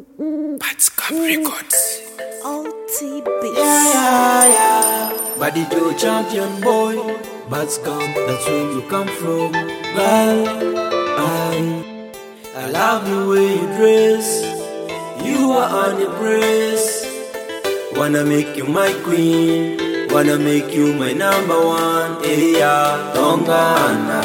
Batscam Records. OTB. Yeah. Body Joe champion boy. Batscam, that's where you come from. Girl, I love the way you dress. You are on your breast. Wanna make you my queen. Wanna make you my number one. Yeah, Tongana.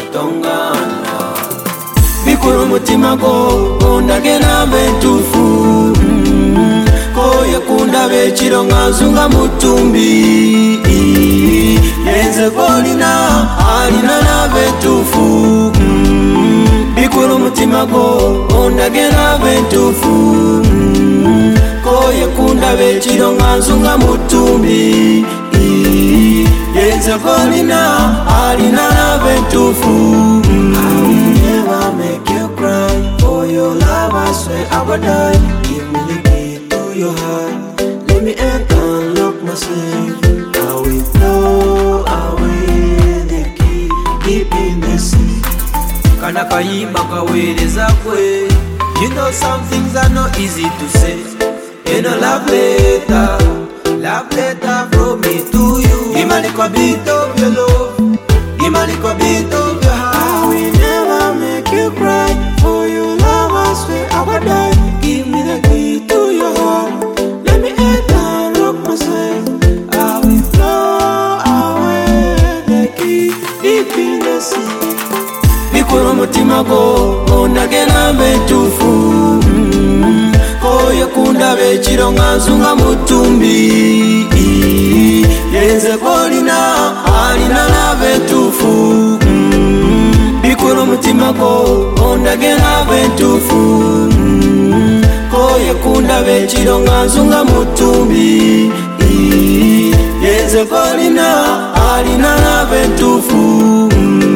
Bikuru mutima go, ondagena bentufu. Koye kunda bechiro ngazunga mutumbi. Yenze kolina, alina na bentufu. Bikuru mutima go, ondagena bentufu. Koye kunda bechiro ngazunga mutumbi. Yenze kolina, alina na bentufu. Make you cry for your love, I swear I would die. Give me the key to your heart. Let me enter and lock myself. I will throw away the key deep in the sea. Kanaka yimaka weleza kwe. You know some things are not easy to say. You know love letter from me to you. Give me a little bit of your love. Give me a little bit of your heart. I will never make you cry for your love, I swear I would die. Give me the key to your heart. Let me enter and lock myself. I will throw away the key deep in the sea. Bikuru mutima go, ondagena bentufu. Koye kunda bechiro ngazunga mutumbi. Yenze kolina, alina na bentufu. Bikuru mutima go, ondagena bentufu. Koye kunda bechiro ngazunga mutumbi. Yenze kolina, alina na bentufu.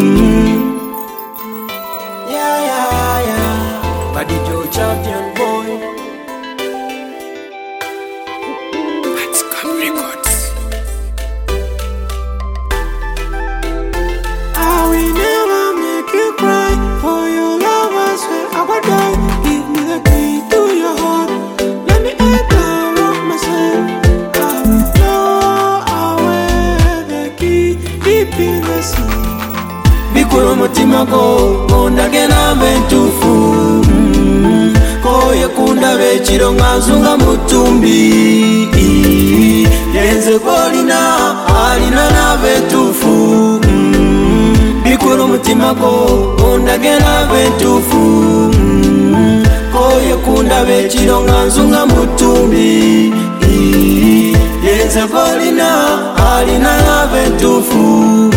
Yeah. Body Joe champion boy. Batscam Records. I will never make you cry for your love, I swear I would die. Give me the key to your heart. Let me enter and lock myself. I will throw away the key deep in the sea. Bikuru mutima go, ondagena bentufu. Koye kunda bechiro ngazunga mutumbi. Yenze kolina, alina na bentufu. Bikuru mutima go, ondagena bentufu. Koye kunda bechiro ngazunga mutumbi. Yenze kolina, alina na bentufu.